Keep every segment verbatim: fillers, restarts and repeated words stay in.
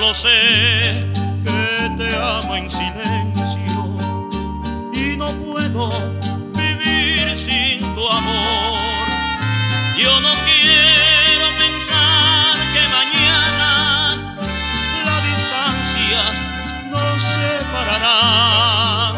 Solo sé que te amo en silencio y no puedo vivir sin tu amor. Yo no quiero pensar que mañana la distancia nos separará.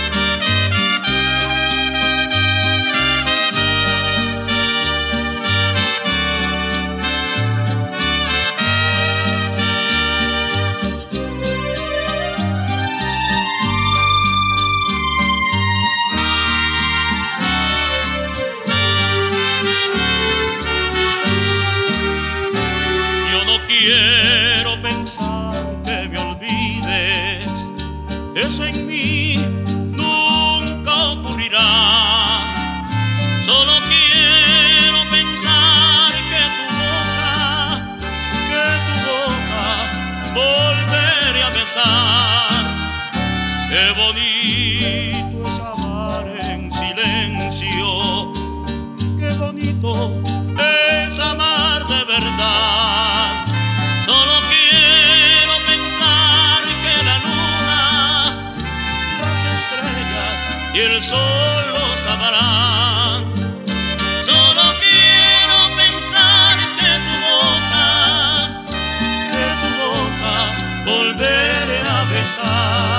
Quiero pensar que me olvides, eso en mí nunca ocurrirá. Solo quiero pensar que tu boca, que tu boca volveré a besar. Qué bonito es amar en silencio, qué bonito es amar de verdad. Solo quiero pensar que la luna, las estrellas y el sol lo sabrán. Solo quiero pensar que tu boca, que tu boca volveré a besar.